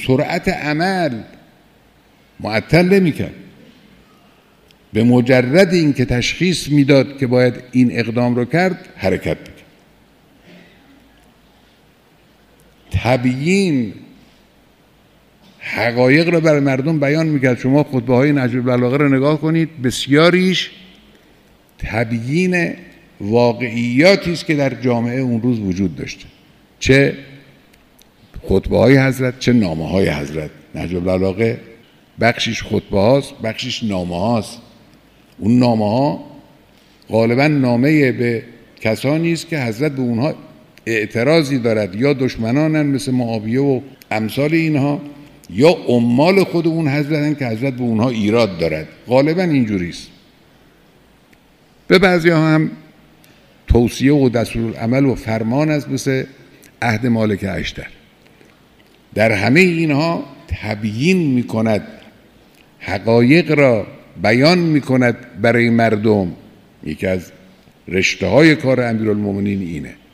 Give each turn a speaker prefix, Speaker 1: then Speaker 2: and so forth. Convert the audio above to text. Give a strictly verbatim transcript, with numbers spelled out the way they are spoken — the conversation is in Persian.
Speaker 1: سرعت عمل معطل نمی‌کرد. به مجرد این که تشخیص میداد که باید این اقدام رو کرد حرکت می‌کرد. تبیین حقایق رو برای مردم بیان میکرد. شما خطبه های نهج البلاغه رو نگاه کنید، بسیاریش تبیین واقعیاتی است که در جامعه اون روز وجود داشته، چه خطبه های حضرت چه نامه های حضرت. نهج البلاغه بخشش خطبه هاست، بخشش نامه هاست. اون نامه ها غالبا نامه به کسانی است که حضرت به اونها اعتراضی دارد، یا دشمنانن مثل معاویه و امثال اینها، یا عمال خود اون حضرتن که حضرت به اونها ایراد دارد. غالبا اینجوری است. به بعضی ها هم توصیه و دستورالعمل و فرمان است، مثل عهد مالک اشتر. در همه اینها تبیین می کند، حقایق را بیان می کند برای مردم. یکی از رشته های کار امیرالمومنین اینه.